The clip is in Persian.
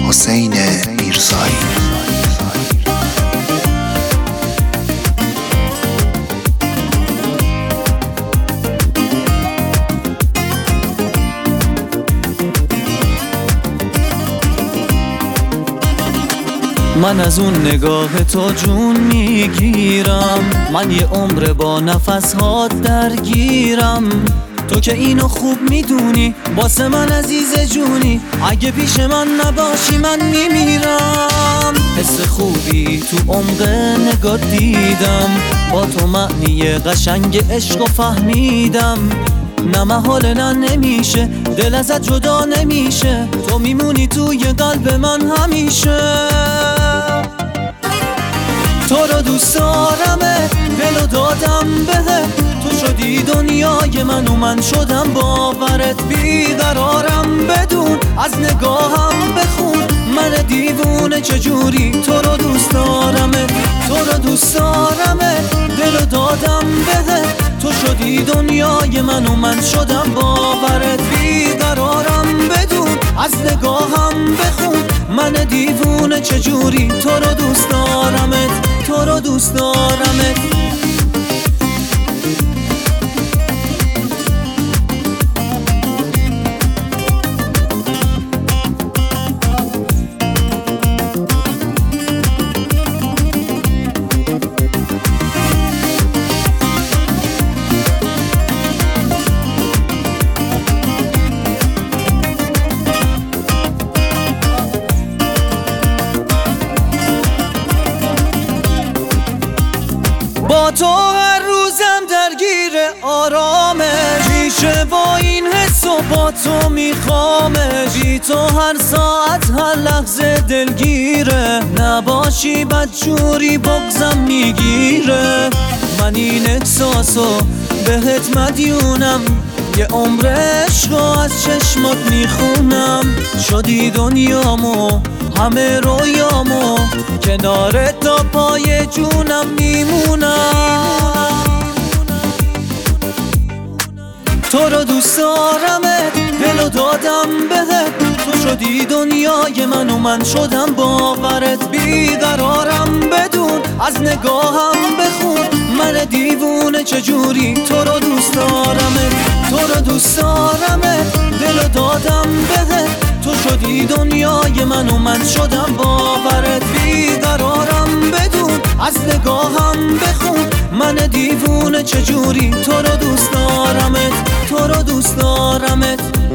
حسین میرزایی. من از اون نگاه تو جون میگیرم، من یه عمر با نفسهات درگیرم. تو که اینو خوب میدونی، واسه من عزیز جونی، اگه پیش من نباشی من میمیرم. حس خوبی تو عمق نگاه دیدم، با تو معنی قشنگ عشق و فهمیدم. نه محاله نه نمیشه، دل ازت جدا نمیشه، تو میمونی توی قلب من همیشه. تو رو دوست دارمه، دلو دادم بهت، تو شدی دنیای من و من شدم باورت. بیقرارم بدون، از نگاهم بخون، من دیوونه چجوری تو رو دوست دارمه. تو رو دوست دارمه، دلو دادم بهت، تو شدی دنیای من و من شدم باورت. بیقرارم بدون، از نگاهم بخون، من دیوونه چجوری تو رو دوست دارمت، تو رو دوست دارمت. با تو هر روزم درگیر آرامه، میشه با این حس و با تو میخوامه. بی تو هر ساعت هر لحظه دلگیره، نباشی بدجوری بغضم میگیره. من این احساسو بهت مدیونم، یه عمر عشقو از چشمات میخونم. شدی دنیامو همه رویامو، کنارت تا پای جونم میمونم. تو رو دوست دارمت، دلو دادم بهت، تو شدی دنیای من و من شدم باورت. بیقرارم بدون، از نگاهم بخون، من دیوونه چجوری تو رو دوست دارمت. تو رو دوست دارمت، دلو دادم بهت، تو شدی دنیای من و من شدم باورت. بیقرارم بدون، از نگاهم بخون، من دیوونه چجوری تو رو دوست دارمت، تو رو دوست دارمت.